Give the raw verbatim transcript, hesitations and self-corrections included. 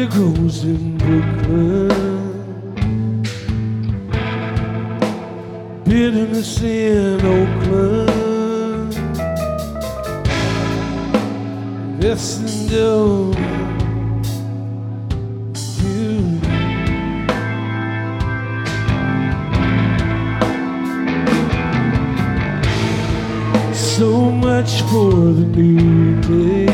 it grows in Brooklyn. Bitterness in Oakland. Listen down you. So much for the new day.